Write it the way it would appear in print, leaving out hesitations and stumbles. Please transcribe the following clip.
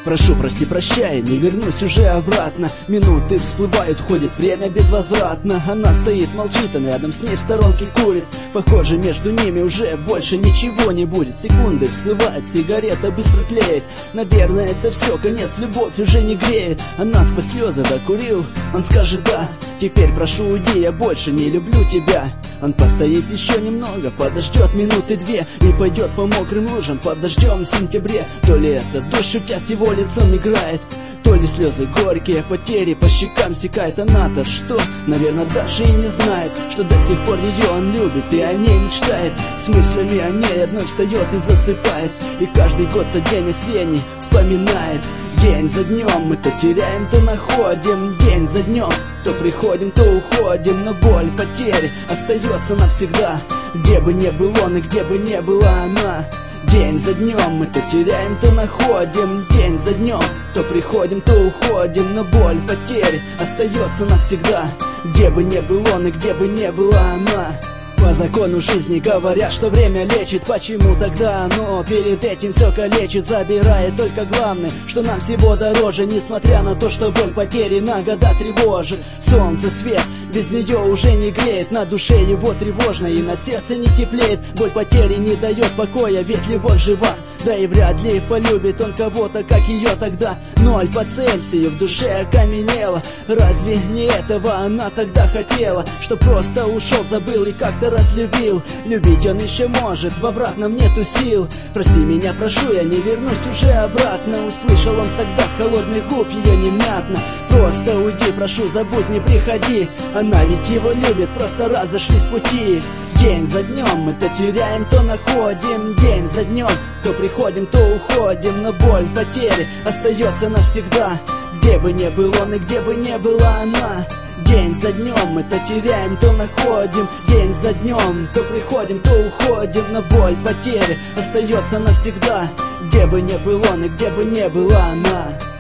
Прошу, прости, прощай, не вернусь уже обратно. Минуты всплывают, ходит время безвозвратно. Она стоит, молчит, он рядом с ней в сторонке курит. Похоже, между ними уже больше ничего не будет. Секунды всплывают, сигарета быстро тлеет. Наверное, это все, конец, любовь уже не греет. Она сквозь слезы докурил, он скажет да. Теперь прошу, уйди, я больше не люблю тебя. Он постоит еще немного, подождет минуты две и пойдет по мокрым лужам под дождем в сентябре. То ли это дождь, шутя с его лицом играет, то ли слезы горькие, потери по щекам стекает. Она-то что, наверное, даже и не знает, что до сих пор ее он любит и о ней мечтает. С мыслями о ней одной встает и засыпает, и каждый год тот день осенний вспоминает. День за днем мы то теряем, то находим. День за днем то приходим, то уходим. Но боль потери остается навсегда, где бы ни был он и где бы ни была она. День за днем мы то теряем, то находим. День за днем то приходим, то уходим. Но боль потери остается навсегда, где бы ни был он и где бы ни была она. По закону жизни говорят, что время лечит. Почему тогда оно перед этим все калечит? Забирает только главное, что нам всего дороже. Несмотря на то, что боль потери на года тревожит. Солнце, свет, без нее уже не греет. На душе его тревожно и на сердце не теплеет. Боль потери не дает покоя, ведь любовь жива. Да и вряд ли полюбит он кого-то, как ее тогда. 0 по Цельсию в душе окаменело. Разве не этого она тогда хотела? Что просто ушел, забыл и как-то разлюбил. Любить он еще может, в обратном нету сил. Прости меня, прошу, я не вернусь уже обратно. Услышал он тогда с холодных губ ее невнятно. Просто уйди, прошу, забудь, не приходи. Она ведь его любит, просто разошлись пути. День за днем мы то теряем, то находим. День за днем то приходим, то уходим. Но боль потери остается навсегда, где бы ни был он и где бы ни была она. День за днем мы то теряем, то находим. День за днем то приходим, то уходим. Но боль потери остается навсегда, где бы ни был он и где бы ни была она.